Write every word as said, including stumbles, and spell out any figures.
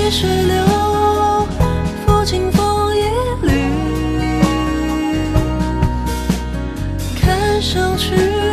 溪水流，抚清风一缕，看上去